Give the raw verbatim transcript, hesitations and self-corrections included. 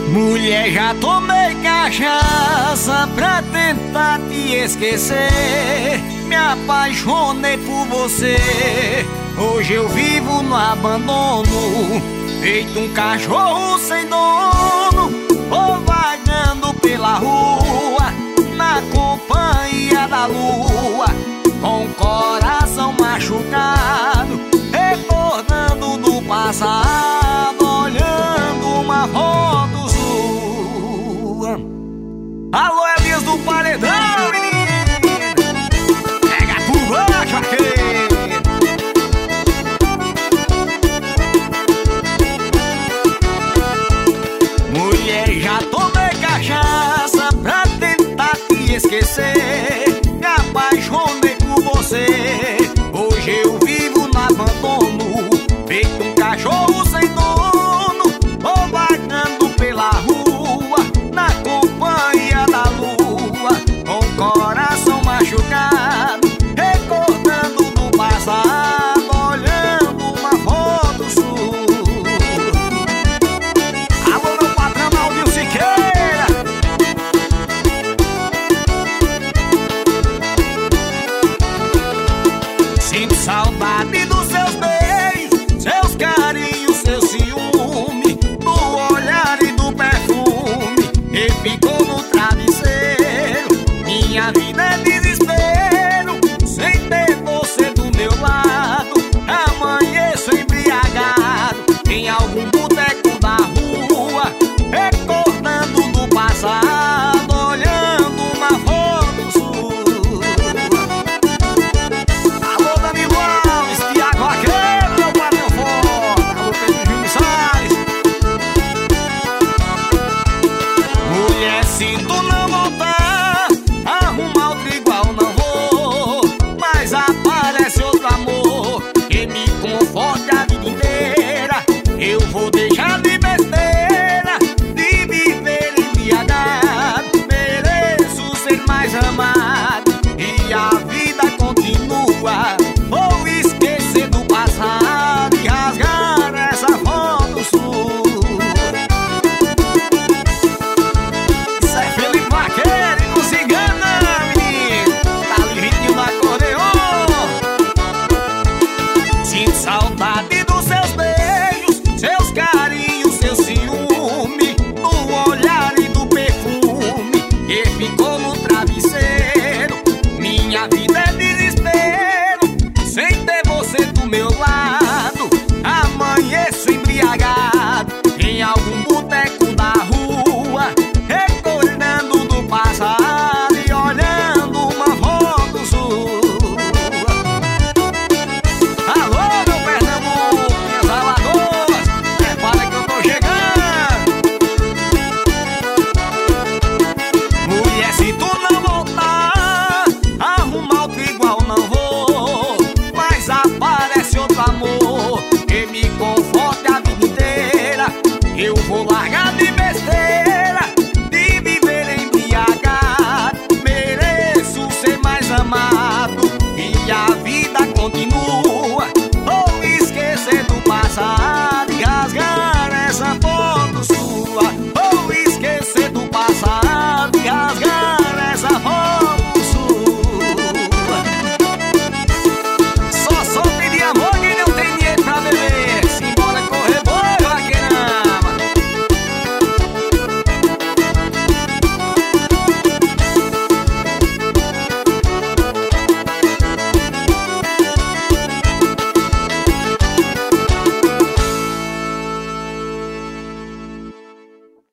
Mulher, já tomei cachaça pra tentar te esquecer. Me apaixonei por você. Hoje eu vivo no abandono, feito um cachorro sem dono. Vou vagando pela rua, na companhia da lua, com o coração machucado, recordando do passado, olhando uma foto sua. Alô, Elias do Paredão, menina, pega por baixo aqui. Mulher, já tomei cachaça pra tentar te esquecer. Me apaixonei por você. Hoje eu vivo no abandono, feito um cachorro sem dono. Vou vagando pela rua, na companhia da lua, com o coração machucado, recordando do passado, olhando uma foto sua. Alô, meu patrão Alvio Siqueira. Sinto saudade dos seus beijos, seus carinhos, seu ciúme, do olhar e do perfume que ficou no travesseiro. Minha vida é desespero, sem ter você do meu lado. Amanheço embriagado em algum boteco da rua, recordando do passado, olhando uma foto sua. Alô, Danilo Alves, Tiago Aquele, meu patrão forte. Alô, Pedro Júnior Salles. Mulher, sinto não voltar, arrumar outro igual não vou, mas aparece outro amor que me conforte a vida inteira. Eu vou deixar de besteira, de viver embriagado. Mereço ser mais amado e a vida continua. Vou esquecer do passado e rasgar essa foto sua. Isso é Felipe Vaqueiro e não se engana, menino. Tá livinho no acordeon. Sinto saudade dos seus beijos, seus carinhos, seu ciúme, do olhar e do perfume que ficou no travesseiro. Minha vida é desespero, sem ter você do meu lado. Amanheço embriagado